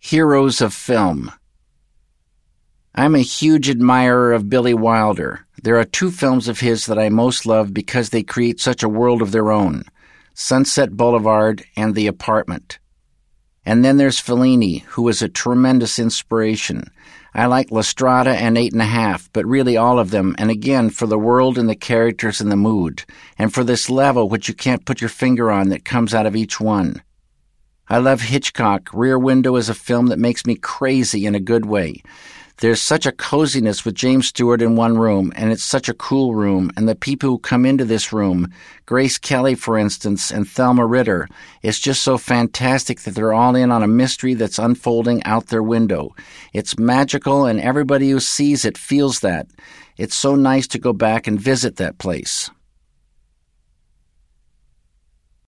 Heroes of Film. I'm a huge admirer of Billy Wilder. There are two films of his that I most love because they create such a world of their own, Sunset Boulevard and The Apartment. And then there's Fellini, who is a tremendous inspiration. I like La Strada and 8.5, but really all of them, and again, for the world and the characters and the mood, and for this level which you can't put your finger on that comes out of each one. I love Hitchcock. Rear Window is a film that makes me crazy in a good way. There's such a coziness with James Stewart in one room, and it's such a cool room, and the people who come into this room, Grace Kelly, for instance, and Thelma Ritter, it's just so fantastic that they're all in on a mystery that's unfolding out their window. It's magical, and everybody who sees it feels that. It's so nice to go back and visit that place.